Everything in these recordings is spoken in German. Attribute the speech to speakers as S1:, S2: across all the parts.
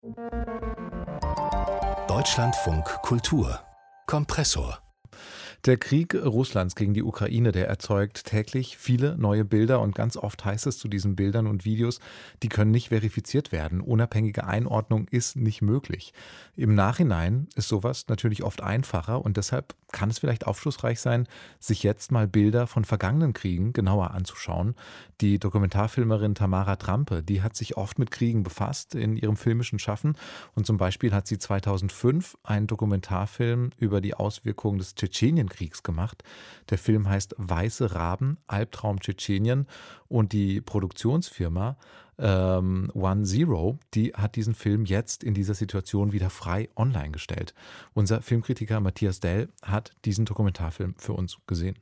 S1: Deutschlandfunk Kultur Kompressor.
S2: Der Krieg Russlands gegen die Ukraine, der erzeugt täglich viele neue Bilder und ganz oft heißt es zu diesen Bildern und Videos, die können nicht verifiziert werden. Unabhängige Einordnung ist nicht möglich. Im Nachhinein ist sowas natürlich oft einfacher und deshalb kann es vielleicht aufschlussreich sein, sich jetzt mal Bilder von vergangenen Kriegen genauer anzuschauen. Die Dokumentarfilmerin Tamara Trampe, die hat sich oft mit Kriegen befasst in ihrem filmischen Schaffen und zum Beispiel hat sie 2005 einen Dokumentarfilm über die Auswirkungen des Tschetschenienkriegs gemacht. Der Film heißt Weiße Raben, Albtraum Tschetschenien und die Produktionsfirma One Zero, die hat diesen Film jetzt in dieser Situation wieder frei online gestellt. Unser Filmkritiker Matthias Dell hat diesen Dokumentarfilm für uns gesehen.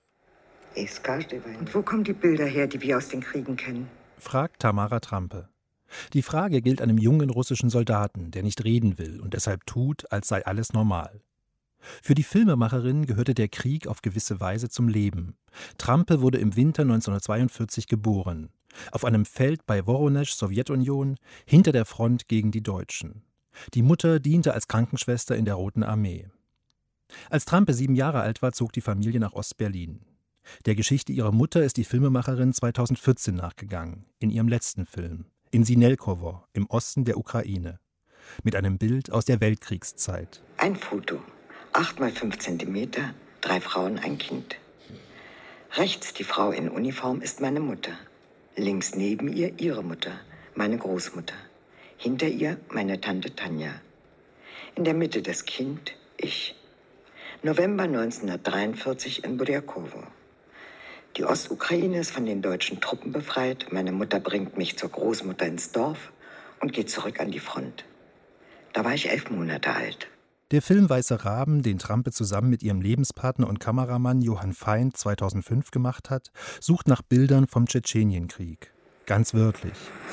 S3: Und wo kommen die Bilder her, die wir aus den Kriegen kennen?
S4: Fragt Tamara Trampe. Die Frage gilt einem jungen russischen Soldaten, der nicht reden will und deshalb tut, als sei alles normal. Für die Filmemacherin gehörte der Krieg auf gewisse Weise zum Leben. Trampe wurde im Winter 1942 geboren. Auf einem Feld bei Woronesch, Sowjetunion, hinter der Front gegen die Deutschen. Die Mutter diente als Krankenschwester in der Roten Armee. Als Trampe 7 Jahre alt war, zog die Familie nach Ostberlin. Der Geschichte ihrer Mutter ist die Filmemacherin 2014 nachgegangen, in ihrem letzten Film, in Sinelkowo, im Osten der Ukraine. Mit einem Bild aus der Weltkriegszeit.
S3: Ein Foto, 8 mal 5 Zentimeter, 3 Frauen, ein Kind. Rechts die Frau in Uniform ist meine Mutter. Links neben ihr ihre Mutter, meine Großmutter. Hinter ihr meine Tante Tanja. In der Mitte das Kind, ich. November 1943 in Budyarkowo. Die Ostukraine ist von den deutschen Truppen befreit. Meine Mutter bringt mich zur Großmutter ins Dorf und geht zurück an die Front. Da war ich 11 Monate alt.
S4: Der Film Weiße Raben, den Trampe zusammen mit ihrem Lebenspartner und Kameramann Johann Feind 2005 gemacht hat, sucht nach Bildern vom Tschetschenienkrieg. Ganz wörtlich.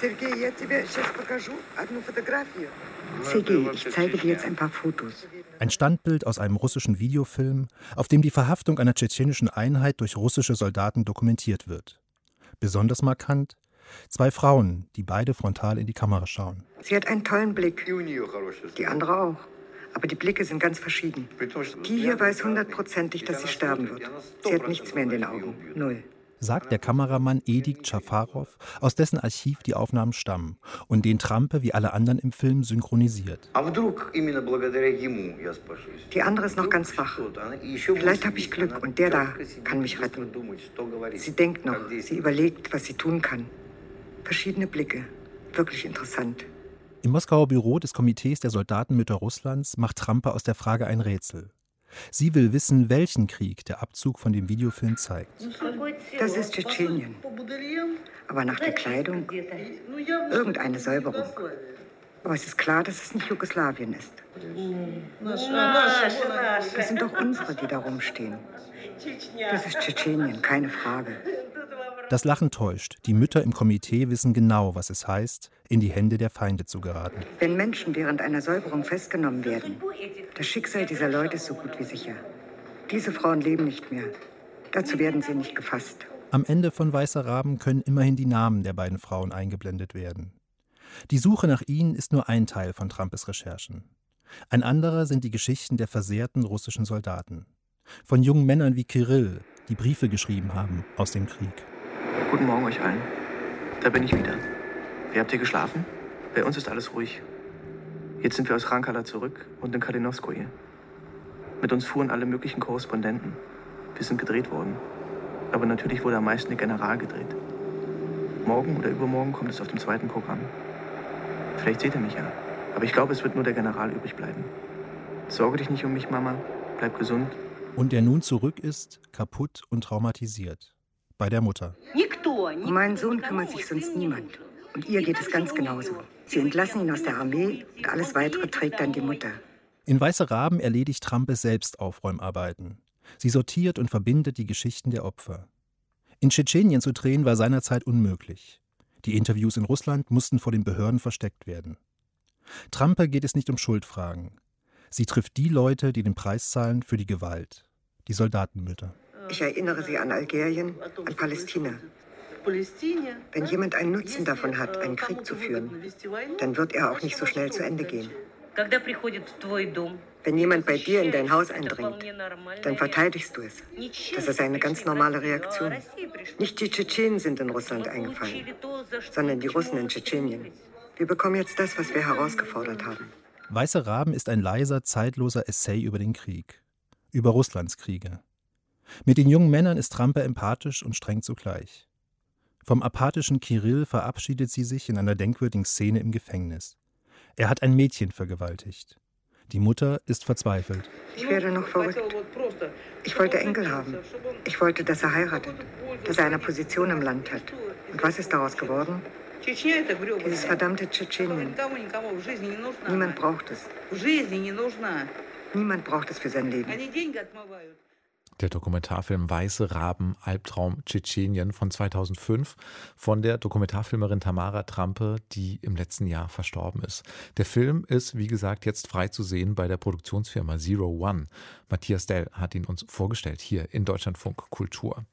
S3: Sergej, ich zeige dir jetzt ein paar Fotos.
S4: Ein Standbild aus einem russischen Videofilm, auf dem die Verhaftung einer tschetschenischen Einheit durch russische Soldaten dokumentiert wird. Besonders markant: 2 Frauen, die beide frontal in die Kamera schauen.
S3: Sie hat einen tollen Blick. Die andere auch. Aber die Blicke sind ganz verschieden. Die hier weiß 100%ig, dass sie sterben wird. Sie hat nichts mehr in den Augen. 0.
S4: Sagt der Kameramann Edik Chafarov, aus dessen Archiv die Aufnahmen stammen und den Trampe wie alle anderen im Film synchronisiert.
S3: Die andere ist noch ganz wach. Vielleicht habe ich Glück und der da kann mich retten. Sie denkt noch, sie überlegt, was sie tun kann. Verschiedene Blicke. Wirklich interessant.
S4: Im Moskauer Büro des Komitees der Soldatenmütter Russlands macht Trampe aus der Frage ein Rätsel. Sie will wissen, welchen Krieg der Abzug von dem Videofilm zeigt.
S3: Das ist Tschetschenien. Aber nach der Kleidung irgendeine Säuberung. Aber es ist klar, dass es nicht Jugoslawien ist. Das sind doch unsere, die da rumstehen. Das ist Tschetschenien, keine Frage.
S4: Das Lachen täuscht. Die Mütter im Komitee wissen genau, was es heißt, in die Hände der Feinde zu geraten.
S3: Wenn Menschen während einer Säuberung festgenommen werden, das Schicksal dieser Leute ist so gut wie sicher. Diese Frauen leben nicht mehr. Dazu werden sie nicht gefasst.
S4: Am Ende von Weißer Raben können immerhin die Namen der beiden Frauen eingeblendet werden. Die Suche nach ihnen ist nur ein Teil von Trampes Recherchen. Ein anderer sind die Geschichten der versehrten russischen Soldaten. Von jungen Männern wie Kirill, die Briefe geschrieben haben aus dem Krieg.
S5: Guten Morgen euch allen. Da bin ich wieder. Wie habt ihr geschlafen? Bei uns ist alles ruhig. Jetzt sind wir aus Rankala zurück und in Kalinovskoje. Mit uns fuhren alle möglichen Korrespondenten. Wir sind gedreht worden. Aber natürlich wurde am meisten der General gedreht. Morgen oder übermorgen kommt es auf dem 2. Programm. Vielleicht seht ihr mich ja. Aber ich glaube, es wird nur der General übrig bleiben. Sorge dich nicht um mich, Mama. Bleib gesund.
S4: Und der nun zurück ist, kaputt und traumatisiert. Bei der Mutter.
S3: Um meinen Sohn kümmert sich sonst niemand. Und ihr geht es ganz genauso. Sie entlassen ihn aus der Armee und alles Weitere trägt dann die Mutter.
S4: In Weiße Raben erledigt Trampe selbst Aufräumarbeiten. Sie sortiert und verbindet die Geschichten der Opfer. In Tschetschenien zu drehen war seinerzeit unmöglich. Die Interviews in Russland mussten vor den Behörden versteckt werden. Trampe geht es nicht um Schuldfragen. Sie trifft die Leute, die den Preis zahlen für die Gewalt. Die Soldatenmütter.
S3: Ich erinnere sie an Algerien, an Palästina. Wenn jemand einen Nutzen davon hat, einen Krieg zu führen, dann wird er auch nicht so schnell zu Ende gehen. Wenn jemand bei dir in dein Haus eindringt, dann verteidigst du es. Das ist eine ganz normale Reaktion. Nicht die Tschetschenen sind in Russland eingefallen, sondern die Russen in Tschetschenien. Wir bekommen jetzt das, was wir herausgefordert haben.
S4: Weiße Raben ist ein leiser, zeitloser Essay über den Krieg. Über Russlands Kriege. Mit den jungen Männern ist Trampe empathisch und streng zugleich. Vom apathischen Kirill verabschiedet sie sich in einer denkwürdigen Szene im Gefängnis. Er hat ein Mädchen vergewaltigt. Die Mutter ist verzweifelt.
S3: Ich werde noch verrückt. Ich wollte Enkel haben. Ich wollte, dass er heiratet, dass er eine Position im Land hat. Und was ist daraus geworden? Dieses verdammte Tschetschenien. Niemand braucht es. Niemand braucht es für sein Leben.
S2: Der Dokumentarfilm Weiße Raben, Albtraum Tschetschenien von 2005 von der Dokumentarfilmerin Tamara Trampe, die im letzten Jahr verstorben ist. Der Film ist, wie gesagt, jetzt frei zu sehen bei der Produktionsfirma Zero One. Matthias Dell hat ihn uns vorgestellt hier in Deutschlandfunk Kultur.